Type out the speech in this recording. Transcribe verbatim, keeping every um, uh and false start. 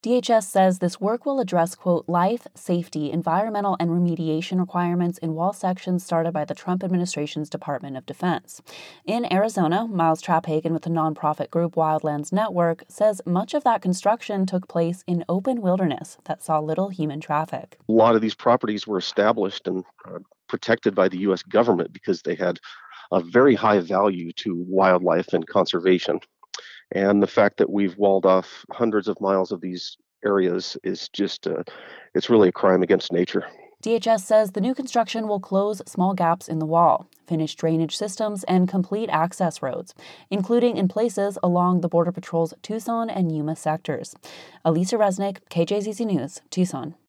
D H S says this work will address, quote, life, safety, environmental, and remediation requirements in wall sections started by the Trump administration's Department of Defense. In Arizona, Miles Traphagen with the nonprofit group Wildlands Network says much of that construction took place in open wilderness that saw little human traffic. A lot of these properties were established and uh, protected by the U S government because they had a very high value to wildlife and conservation. And the fact that we've walled off hundreds of miles of these areas is just, uh, it's really a crime against nature. D H S says the new construction will close small gaps in the wall, finish drainage systems, and complete access roads, including in places along the Border Patrol's Tucson and Yuma sectors. Elisa Resnick, K J Z Z News, Tucson.